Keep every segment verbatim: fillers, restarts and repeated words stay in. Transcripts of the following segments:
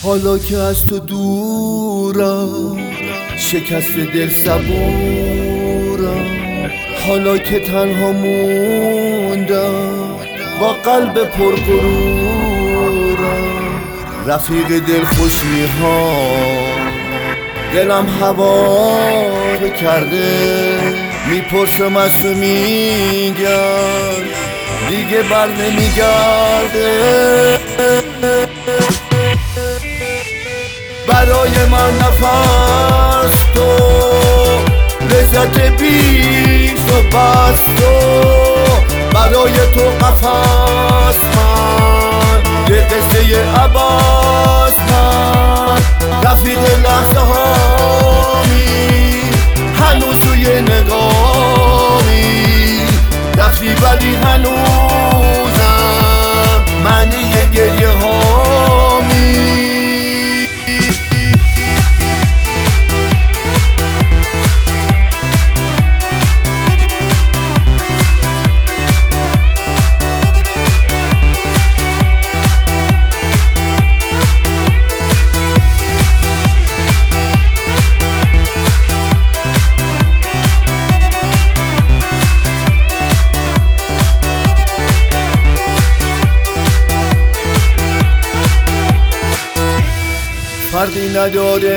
حالا که از تو دورم، شکست دل صبورم. حالا که تنها موندم با قلب پرغرورم. رفیق دل خوشی ها دلم هوا کرده، میپرسم از تو میگم دیگه بر نمیگرده. برای من نفس تو، لذت بیش و بس تو. برای تو قفص من، یه قصه عباس من. رفیق لحظه هامی، هنوز توی نگامی. رفتی ولی هنوزم معنی گریه هامی. فردی نداره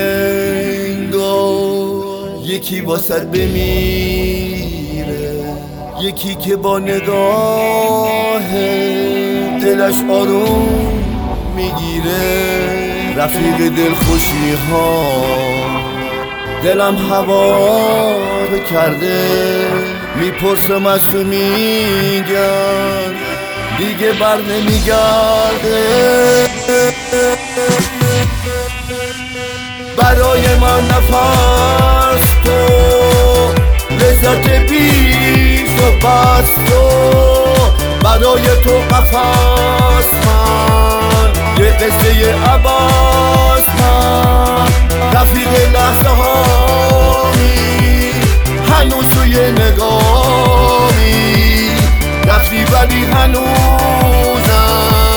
انگار یکی واسط بمیره، یکی که با نگاه دلش آروم میگیره. رفیق دل خوشی ها دلم هوا کرده، میپرسم از تو میگم دیگه بر نمیگرده. برای من نفس تو، لذت بیش و بس تو. برای تو قفص من، یه قصه عباس من. رفیق لحظه هامی، هنوز توی نگامی. رفتی ولی هنوزم